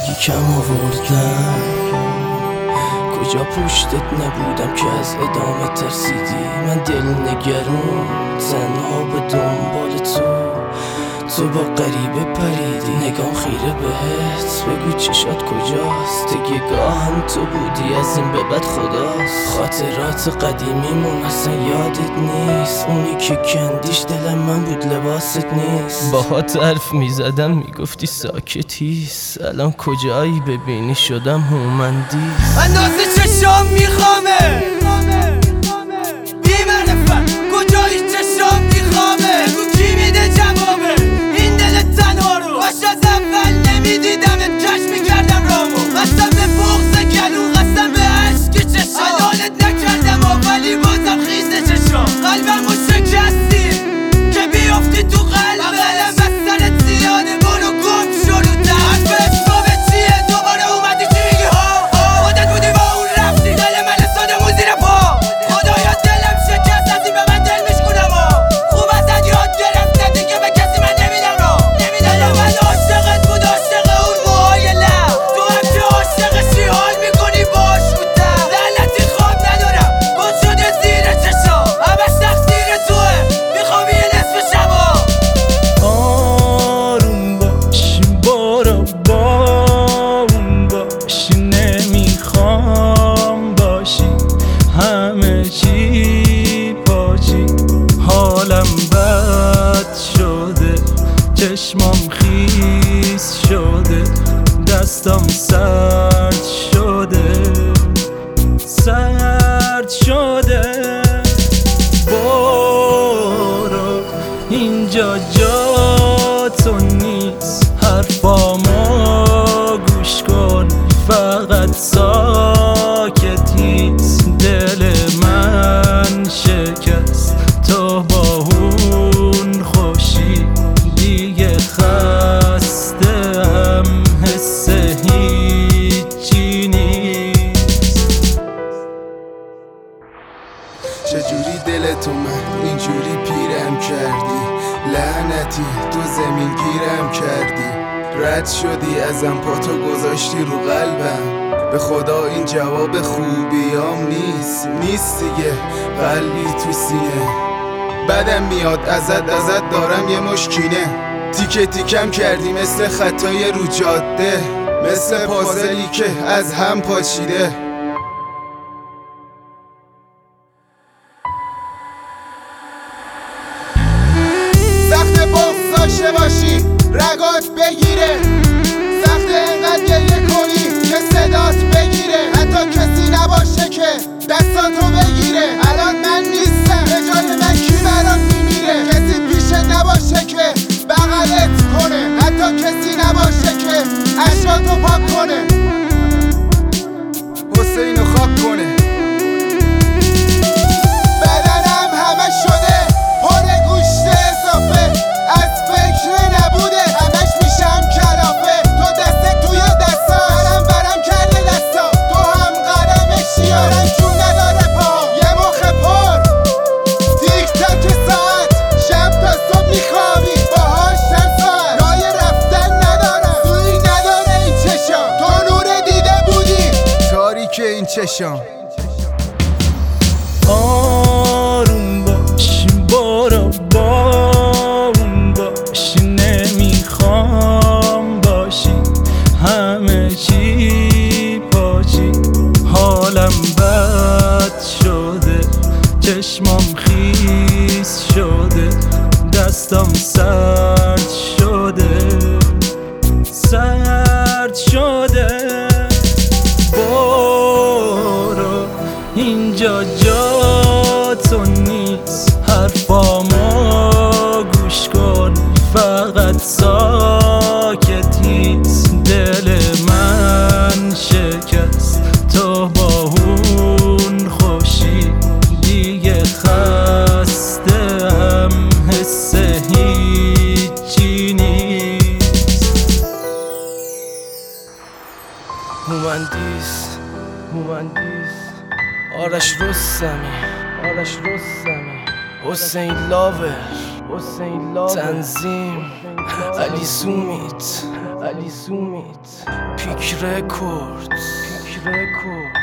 میگی کم آوردم، کجا پشتت نبودم که از ادامه ترسیدی؟ من دل نگرون تنها به دنبال تو با غریبه پریدی. نگام خیره بهت، بگو چشات کجاست؟ تگهگاه هم تو بودی، از این به بعد خداست. خاطرات قدیمیمون اصلا یادت نیست، اونی که کندیش دل من بود لباست نیست. باهات حرف میزدم میگفتی ساکتیست، الان کجایی؟ ببینی شدم هومندیست. اندازه چشام میخوامه بی معرفت، کجایی چشام میخوامه؟ بگو کی میده جوابه این دل تنها رو؟ باش از اول نمیدیدمت، کش میکردم رامو. قسم به بغض گلو، قسم به عشق چشام، حلالت نکردم ولی بازم خیزه چشام. قلبمو شکستی که بیافتی تو قلبم، از سرت زیاده برو گم شو رو در. حرف اسبابه چیه؟ دوباره اومدی چی میگی ها؟ خودت بودی با اون رفتی، دل من سادمون زیر پا. خدایا دلم شکست، از این به من دل میشکنم ها. خوب ازت یاد گرفته دیگه به کسی من نمیدم را. دل من عاشقت بود، عاشق اون موهای لب. تو هم که عاشقشی حال میکنی باش بودم. لعنتی خواب ندارم، گل شده زیر چشام، همش تقصیر توه، میخوام یه نصف شبا. آروم باش برو با اون باش، نمیخوام باشی همه چی پاچی. حالم بد شده، چشمام خیس شده، دستام سرد شده. برو اینجا جا تو نیست، حرفامو گوش کن، فقط ساکت هیست. دل من شکست، تو با اون خوشی دیگه خستم، حس هیچی نیست. چجوری دلتو من اینجوری پیرم کردی؟ لعنتی تو زمین گیرم کردی، رد شدی ازم، پاتو گذاشتی رو قلبم. به خدا این جواب خوبیام نیست دیگه، قلبی تو سینه. بدم میاد ازت دارم یه مشکینه. تیکه تیکم کردی مثل خطای رو جاده، مثل پازلی که از هم پاچیده. سخت بغض داشته باشی رگات بگیره، سخت انقدر گریه کنی که صدات بگیره. حتی کسی نباشه که دستاتو بگیره. الان من نیستم، به جای من کی برات میمیره؟ کسی پیشت نباشه که بغلت کنه، حتی کسی نباشه که اشکاتو پاک کنه، حسینو خاک کنه. بدنم همه شده پر گوشت اضافه، از فکر نبوده همش میشم کلافه. تو دستت توی دستا، برم کرده دستا، تو هم قدمشی، یارم جون نداره پا. یه مخ پر تیک تاک ساعت، شب تا صبح میخوابی باهاش چند ساعت. رای رفتن ندارم، سوی نداره این چشام، تو نور دیده بودی تاریک این چشام. آروم باش برو با اون باش، نمیخوام باشی همه چی پاچی. حالم بد شده، چشمام خیس شده، دستام سرد شده. برو اینجا جا تو نیست، حرفامو گوش کن، فقط ساکت هیست. دل من شکست، تو با اون خوشی دیگه خستم، حس هیچی نیست. هومندیس آرش رستمی حسین لاور تنظیم علی سومیت علی زومیت پیک رکورد